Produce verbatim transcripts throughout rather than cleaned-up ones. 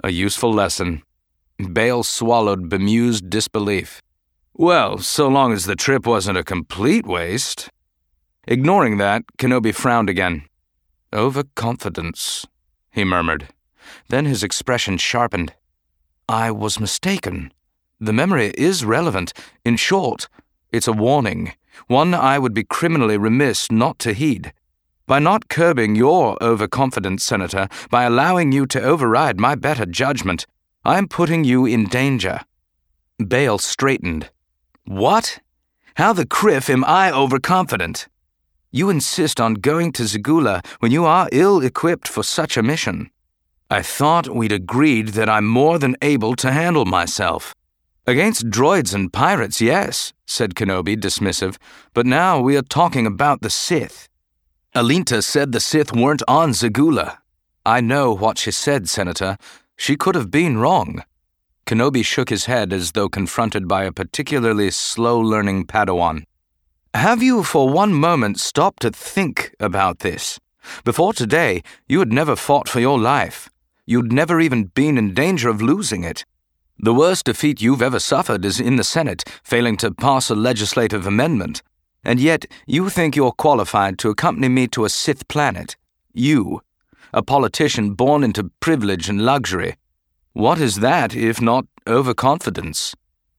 A useful lesson. Bail swallowed bemused disbelief. Well, so long as the trip wasn't a complete waste. Ignoring that, Kenobi frowned again. Overconfidence, he murmured. Then his expression sharpened. I was mistaken. The memory is relevant. In short, it's a warning, one I would be criminally remiss not to heed. By not curbing your overconfidence, Senator, by allowing you to override my better judgment, I am putting you in danger. Bail straightened. What? How the criff am I overconfident? You insist on going to Zegula when you are ill-equipped for such a mission. I thought we'd agreed that I'm more than able to handle myself. Against droids and pirates, yes, said Kenobi, dismissive, but now we are talking about the Sith. Alinta said the Sith weren't on Zegula. I know what she said, Senator. She could have been wrong. Kenobi shook his head as though confronted by a particularly slow-learning Padawan. Have you for one moment stopped to think about this? Before today, you had never fought for your life. You'd never even been in danger of losing it. The worst defeat you've ever suffered is in the Senate, failing to pass a legislative amendment. And yet, you think you're qualified to accompany me to a Sith planet. You, a politician born into privilege and luxury. What is that, if not overconfidence?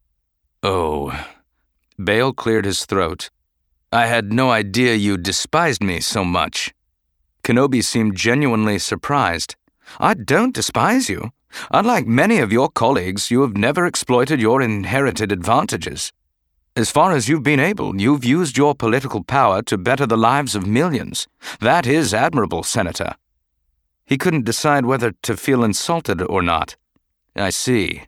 Oh. Bail cleared his throat. I had no idea you despised me so much. Kenobi seemed genuinely surprised. I don't despise you. Unlike many of your colleagues, you have never exploited your inherited advantages. As far as you've been able, you've used your political power to better the lives of millions. That is admirable, Senator. He couldn't decide whether to feel insulted or not. I see.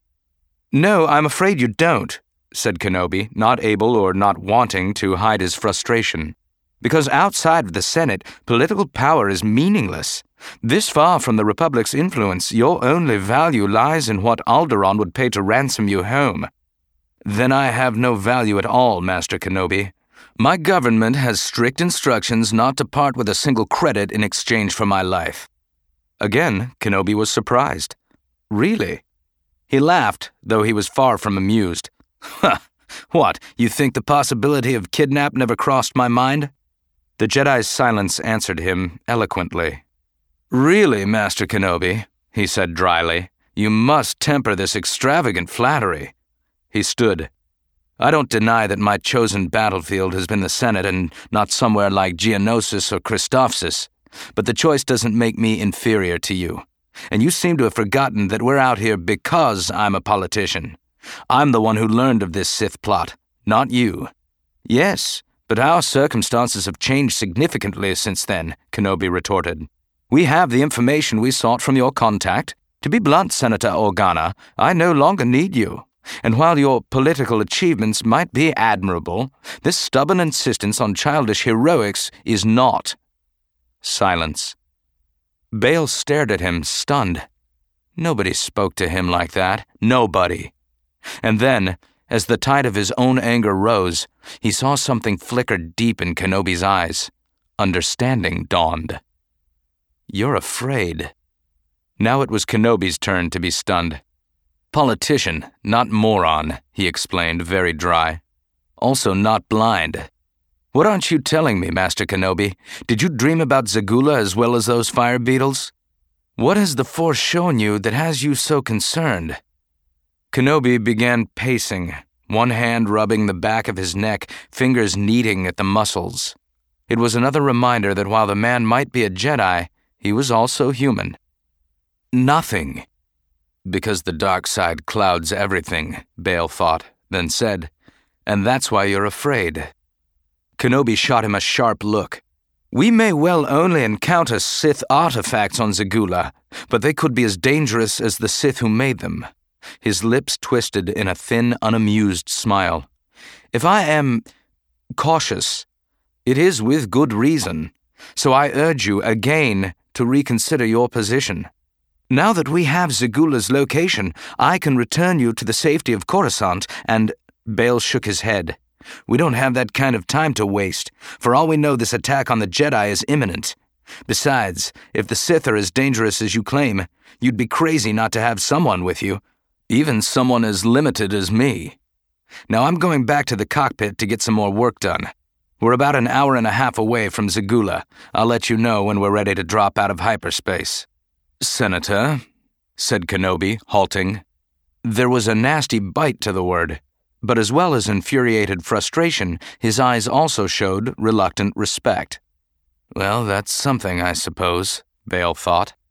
No, I'm afraid you don't, said Kenobi, not able or not wanting to hide his frustration. Because outside of the Senate, political power is meaningless. This far from the Republic's influence, your only value lies in what Alderaan would pay to ransom you home. Then I have no value at all, Master Kenobi. My government has strict instructions not to part with a single credit in exchange for my life. Again, Kenobi was surprised. Really? He laughed, though he was far from amused. Ha! What, you think the possibility of kidnap never crossed my mind? The Jedi's silence answered him eloquently. Really, Master Kenobi, he said dryly, you must temper this extravagant flattery. He stood. I don't deny that my chosen battlefield has been the Senate and not somewhere like Geonosis or Christophsis, but the choice doesn't make me inferior to you. And you seem to have forgotten that we're out here because I'm a politician. I'm the one who learned of this Sith plot, not you. Yes, but our circumstances have changed significantly since then, Kenobi retorted. We have the information we sought from your contact. To be blunt, Senator Organa, I no longer need you. And while your political achievements might be admirable, this stubborn insistence on childish heroics is not. Silence. Bail stared at him, stunned. Nobody spoke to him like that. Nobody. And then, as the tide of his own anger rose, he saw something flicker deep in Kenobi's eyes. Understanding dawned. You're afraid. Now it was Kenobi's turn to be stunned. Politician, not moron, he explained, very dry. Also not blind. What aren't you telling me, Master Kenobi? Did you dream about Zegula as well as those fire beetles? What has the Force shown you that has you so concerned? Kenobi began pacing, one hand rubbing the back of his neck, fingers kneading at the muscles. It was another reminder that while the man might be a Jedi, he was also human. Nothing. Because the dark side clouds everything, Bail thought, then said, and that's why you're afraid. Kenobi shot him a sharp look. We may well only encounter Sith artifacts on Zegula, but they could be as dangerous as the Sith who made them. His lips twisted in a thin, unamused smile. If I am cautious, it is with good reason, so I urge you again to reconsider your position. Now that we have Zegula's location, I can return you to the safety of Coruscant, and Bail shook his head. We don't have that kind of time to waste. For all we know, this attack on the Jedi is imminent. Besides, if the Sith are as dangerous as you claim, you'd be crazy not to have someone with you, even someone as limited as me. Now I'm going back to the cockpit to get some more work done. We're about an hour and a half away from Zagula. I'll let you know when we're ready to drop out of hyperspace. Senator, said Kenobi, halting. There was a nasty bite to the word, but as well as infuriated frustration, his eyes also showed reluctant respect. Well, that's something, I suppose, Bail thought.